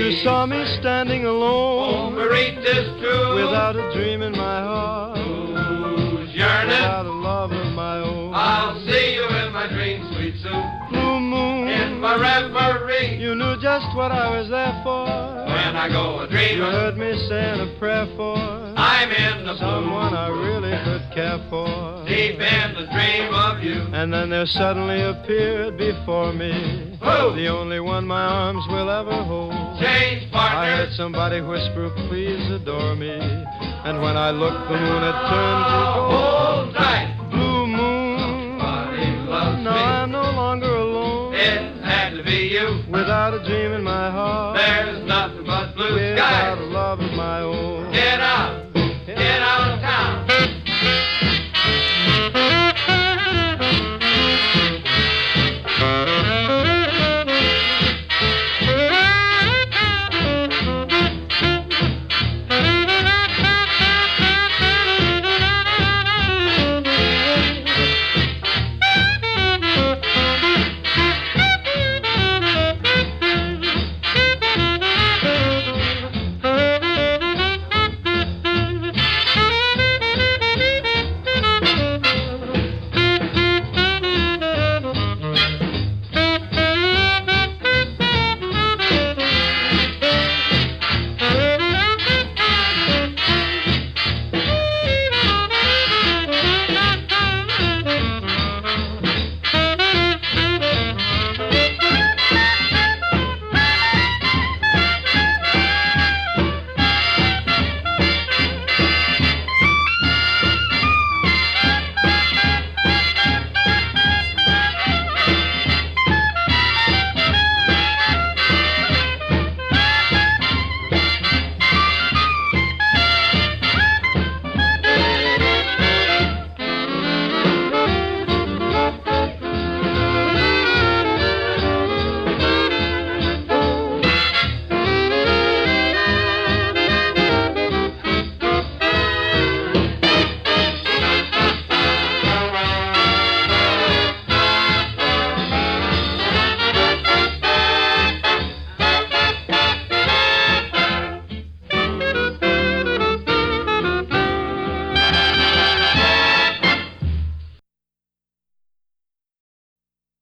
You saw me standing alone, Marita's true. without a dream in my heart, Who's yearning? without a love of my own. I'll see you in my dreams, sweet Sue. Blue moon, In my reverie. you knew just what I was there for. When I go a You dreaming, heard me saying a prayer for I'm in the someone blue. I really could care for. Deep in the dream of you. And then there suddenly appeared before me Who? the only one my arms will ever hold. Change I heard partners. somebody whisper, please adore me. And when I looked, the moon had turned to gold. Hold tight. Blue moon, Somebody loves no, me. I'm no longer alone. It had to be you. Without a dream in my heart, There's nothing but blue without a skies. love of my own. Get out.